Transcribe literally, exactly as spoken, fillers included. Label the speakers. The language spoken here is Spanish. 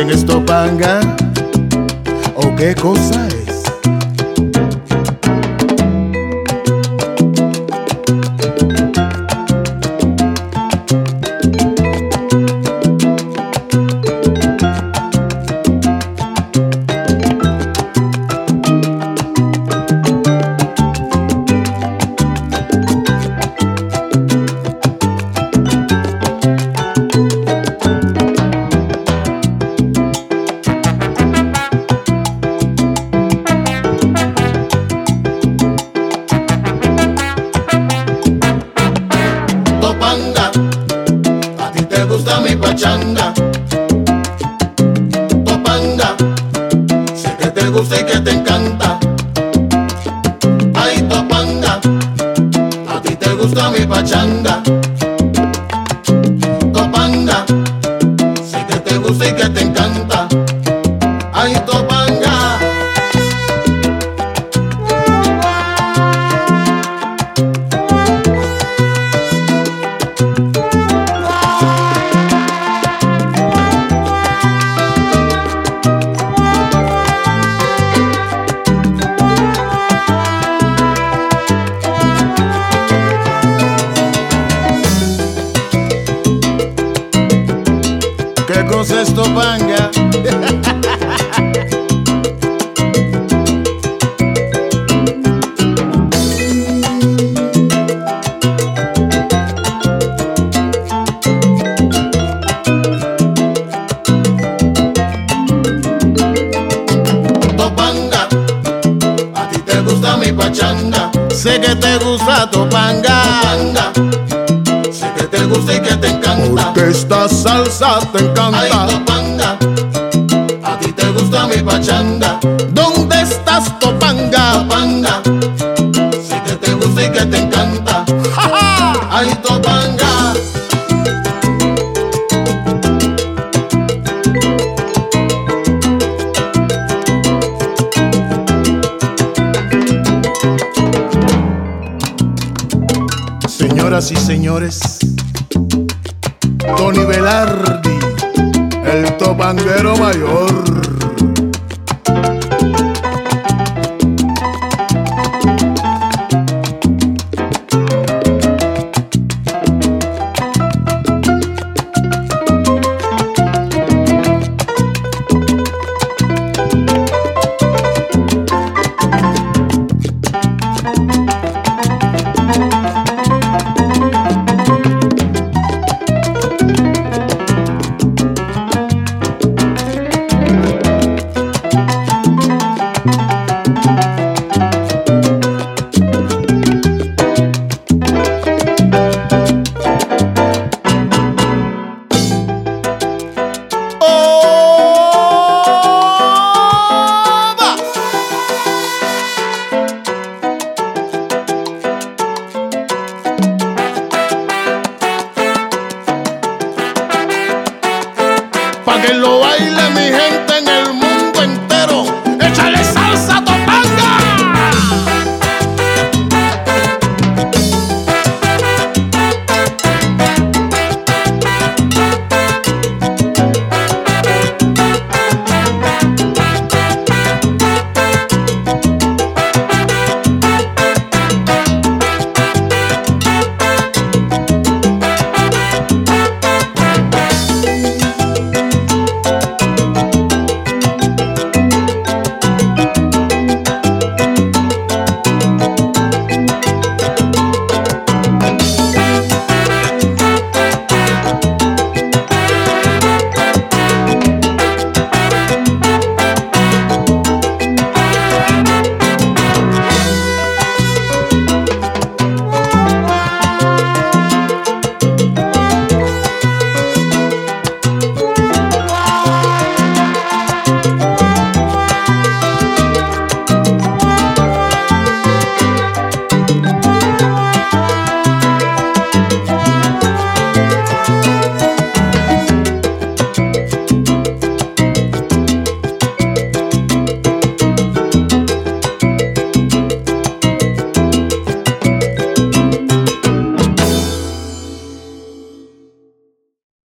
Speaker 1: ¿Quién es Topanga? ¿O qué cosa es?
Speaker 2: Topanga, a ti te gusta mi pachanga. Topanga, sé que te gusta y que te encanta. Ay, Topanga, a ti te gusta mi pachanga. Topanga, sé que te gusta y que te encanta. Ay, Topanga.
Speaker 1: ¿Qué cosa es Topanga?
Speaker 2: Topanga, a ti te gusta mi pachanga.
Speaker 1: Sé que te gusta Topanga,
Speaker 2: Topanga, sé que te gusta y que te encanta.
Speaker 1: porque esta salsa te
Speaker 2: Ay,
Speaker 1: encanta.
Speaker 2: Topanga, a ti te gusta mi pachanga.
Speaker 1: ¿Dónde estás, Topanga?
Speaker 2: Topanga, sé que te gusta y que te encanta.
Speaker 1: ¡Ja, ja!
Speaker 2: Ay, Topanga.
Speaker 1: Señoras y señores, Tony Velardi, el topanguero mayor. Pa' que lo baile mi gente.